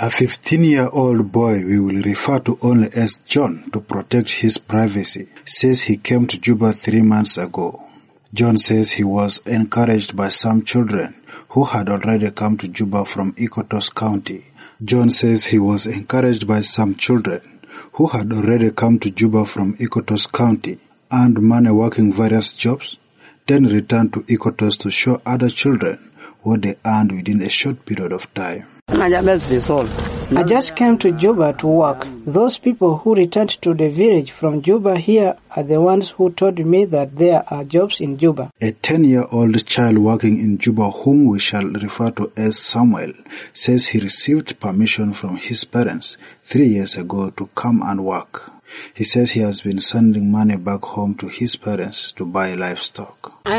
A 15-year-old boy we will refer to only as John to protect his privacy says he came to Juba 3 months ago. John says he was encouraged by some children who had already come to Juba from Ikotos County. John says he was encouraged by some children who had already come to Juba from Ikotos County, earned money working various jobs, then returned to Ikotos to show other children what they earned within a short period of time. I just came to Juba to work. Those people who returned to the village from Juba here are the ones who told me that there are jobs in Juba. A 10-year-old child working in Juba, whom we shall refer to as Samuel, says he received permission from his parents 3 years ago to come and work. He says he has been sending money back home to his parents to buy livestock. I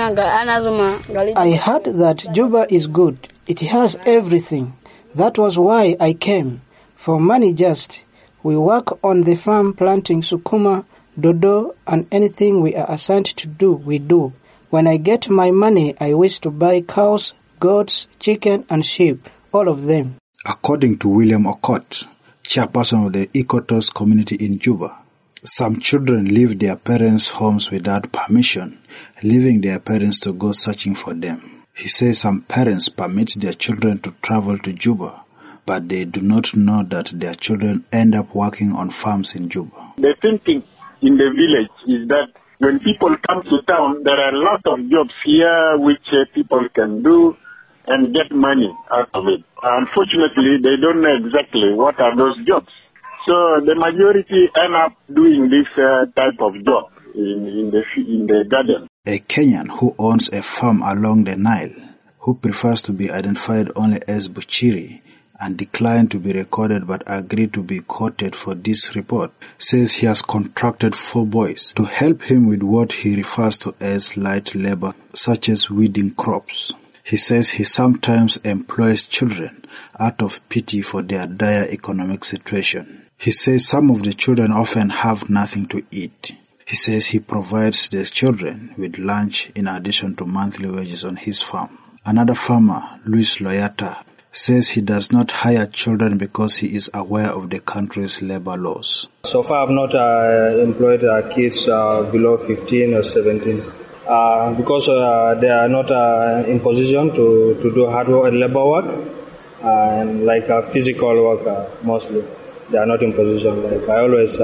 heard that Juba is good. It has everything. That was why I came. For money just. We work on the farm planting sukuma, dodo, and anything we are assigned to do, we do. When I get my money, I wish to buy cows, goats, chicken, and sheep, all of them. According to William Okot, chairperson of the Ikotos community in Juba, some children leave their parents' homes without permission, leaving their parents to go searching for them. He says some parents permit their children to travel to Juba, but they do not know that their children end up working on farms in Juba. The thinking in the village is that when people come to town, there are a lot of jobs here which people can do and get money out of it. Unfortunately, they don't know exactly what are those jobs. So the majority end up doing this type of job in the garden. A Kenyan who owns a farm along the Nile, who prefers to be identified only as Buchiri and declined to be recorded but agreed to be quoted for this report, says he has contracted 4 boys to help him with what he refers to as light labor, such as weeding crops. He says he sometimes employs children out of pity for their dire economic situation. He says some of the children often have nothing to eat. He says he provides the children with lunch in addition to monthly wages on his farm. Another farmer, Luis Loyata, says he does not hire children because he is aware of the country's labor laws. So far I've not employed kids below 15 or 17 because they are not in position to do hard work, labor work and like physical work mostly. They are not in position. Like I always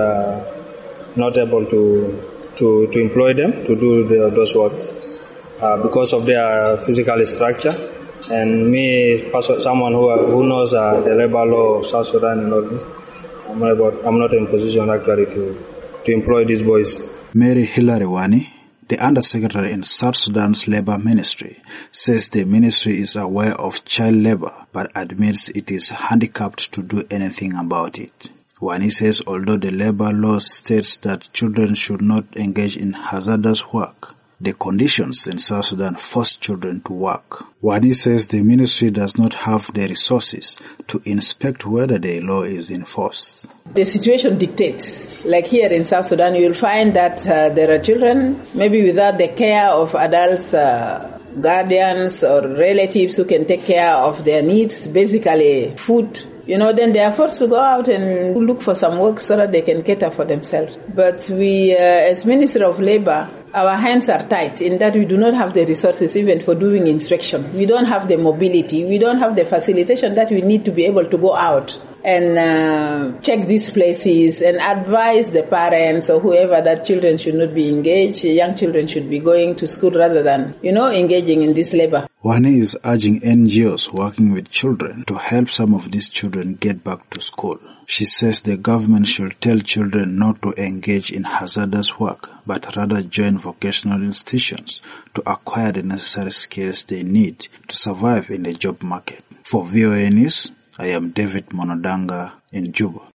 not able to employ them to do those works because of their physical structure. And me, someone who knows the labor law of South Sudan and all this, I'm not in position actually to employ these boys. Mary Hilary Wani, the Undersecretary in South Sudan's Labor Ministry, says the ministry is aware of child labor but admits it is handicapped to do anything about it. Wani says although the labor law states that children should not engage in hazardous work, the conditions in South Sudan force children to work. Wani says the ministry does not have the resources to inspect whether the law is enforced. The situation dictates. Like here in South Sudan, you will find that there are children, maybe without the care of adults, guardians or relatives who can take care of their needs, basically food. Then they are forced to go out and look for some work so that they can cater for themselves. But we, as Ministry of Labor, our hands are tied in that we do not have the resources even for doing inspection. We don't have the mobility. We don't have the facilitation that we need to be able to go out and check these places and advise the parents or whoever that children should not be engaged. Young children should be going to school rather than, engaging in this labor. Wani is urging NGOs working with children to help some of these children get back to school. She says the government should tell children not to engage in hazardous work, but rather join vocational institutions to acquire the necessary skills they need to survive in the job market. For VOA News, I am David Monodanga in Juba.